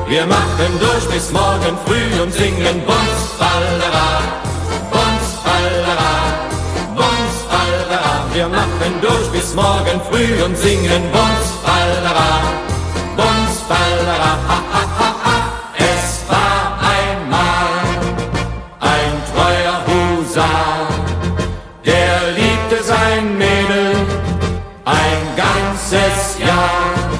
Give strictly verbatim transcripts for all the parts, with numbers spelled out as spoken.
Wir machen durch bis morgen früh und singen Bons, Fallera, Bons, Fallera, Bons, Fallera. Wir machen durch bis morgen früh und singen Bons, Fallera, Bons, Fallera, ha, ha, ha, ha. Es war einmal ein treuer Husar, der liebte sein Mädel ein ganzes Jahr.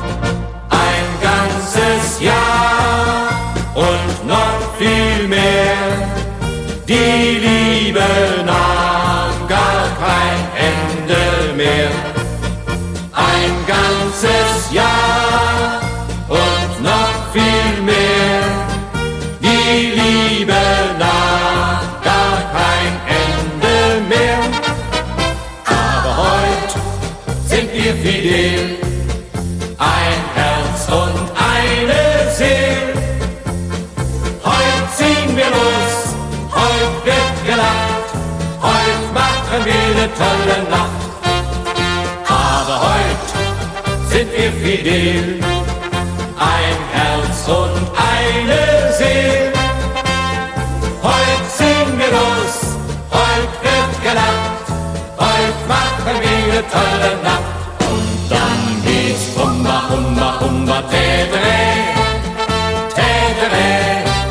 Und noch viel mehr, die Liebe nahm gar kein Ende mehr. Ein ganzes Jahr und noch viel mehr, die Liebe nahm gar kein Ende mehr. Aber heute sind wir fidel, ein Herz und eine Seele. Heute wird gelacht, heute machen wir eine tolle Nacht. Aber heute sind wir fidel, ein Herz und eine Seele. Heute singen wir los, heute wird gelacht, heute machen wir eine tolle Nacht. Und dann geht's Humba, Humba, Humba, Tätere, Tätere.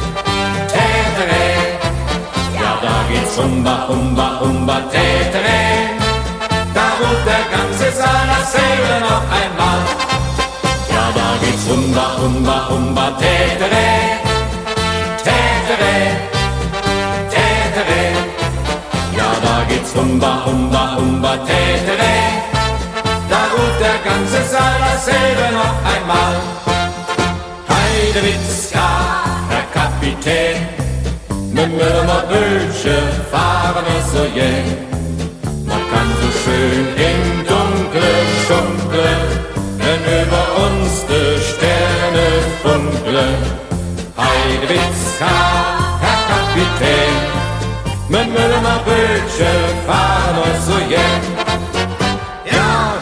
Humba, Humba, Humba, Tätere. Da ruft der ganze Saal dasselbe noch einmal. Ja, da geht's Humba, Humba, Humba, Tätere. Tätere, Tätere. Ja, da geht's Humba, Humba, Humba, Tätere. Da ruft der ganze Saal dasselbe noch einmal. Heidewitzka, Herr Kapitän, mit Mürmer Bötsche fahren es so jäh. Man kann so schön im Dunkeln schunkeln, wenn über uns die Sterne funkeln. Heidewitzka, Herr Kapitän, mit Mürmer Bötsche fahren es so jäh. Ja,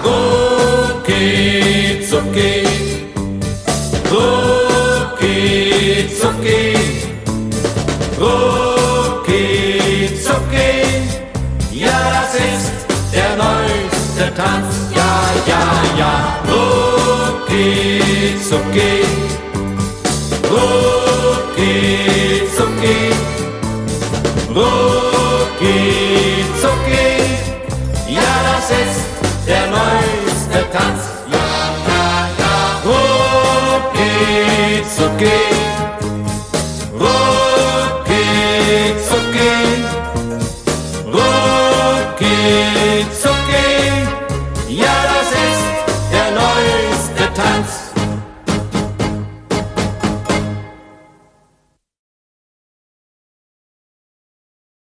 rucki zucki, rucki zucki, rucki zucki, ja, das ist der neueste Tanz, ja, ja, ja. Rucki zucki, rucki zucki, rucki zucki, ja, das ist der neueste Tanz, ja, ja, ja. Rucki zucki.